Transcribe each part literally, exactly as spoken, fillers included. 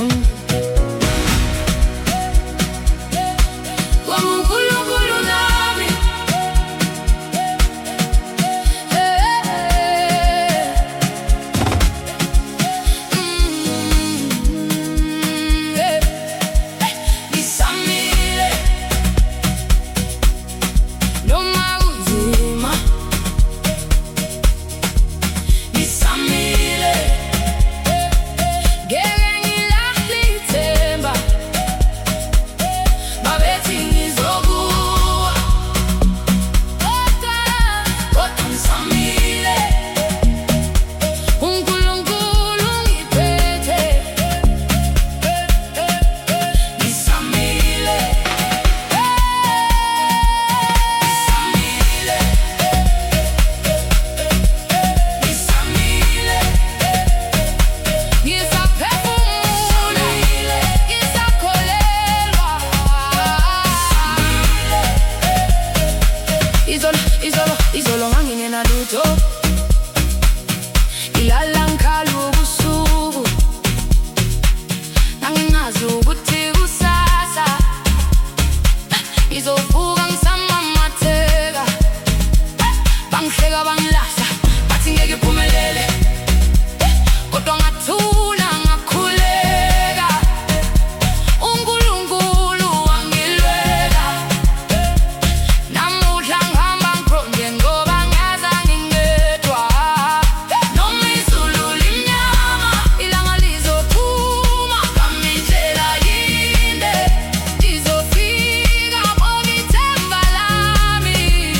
Izolo, izolo, izolo nganginena lutho. Ilala ngikhala ubusuku, nangingazi ukuthi kusasa izovuka ngisamamatheka. Bangihleka bangilahla, bathi ngeke iphumelele, kodwa ngathula ngakhuleka. uNkulunkulu wangilwela, namuhla ngihamba ngiqonde ngoba ngaze ngingedwa. Noma izulu limnyama, ilanga lizophuma, ngami indlela yinde izofika. Bona ithemba lami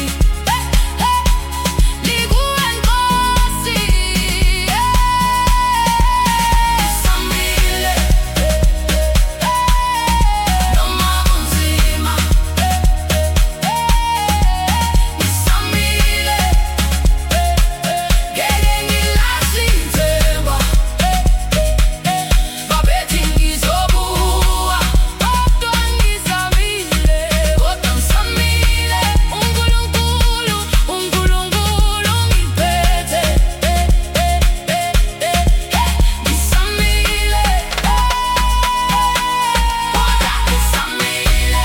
likuwe Nkosi. Ngisamile noma kunzima, ngisamile ngeke ngilahle ithemba. Babethi ngizobuya, kodwa ngisamile, kodwa ngisamile. uNkulunkulu, uNkulunkulu ngiphethe. Ngisamile, kodwa ngisamile.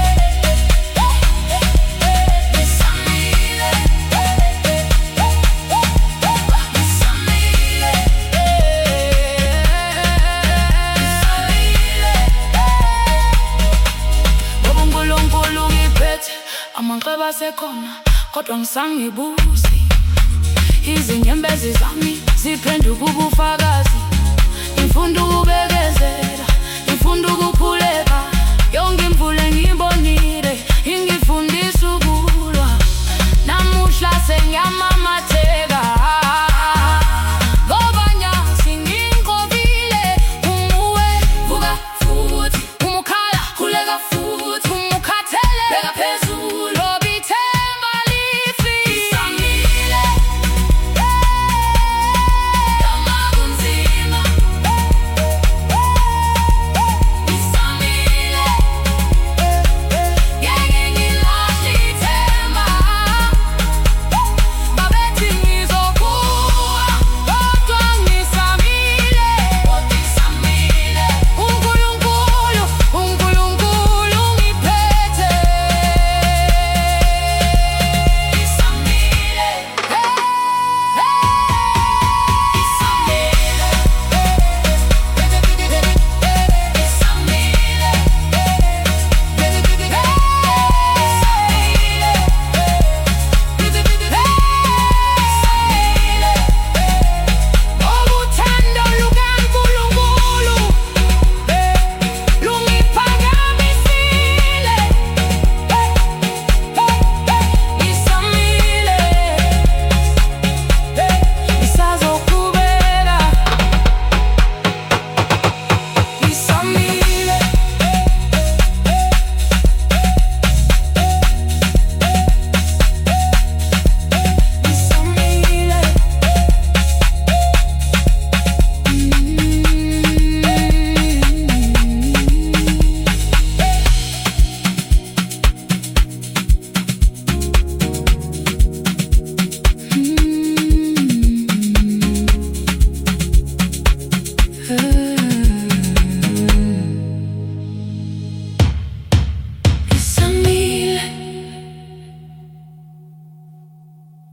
Ngisamile, ngisamile, ngoba uNkulunkulu ngiphethe. Amanxeba asekhona kodwa ngisangibusi, izinyembezi zami ziphenduka ubufakazi.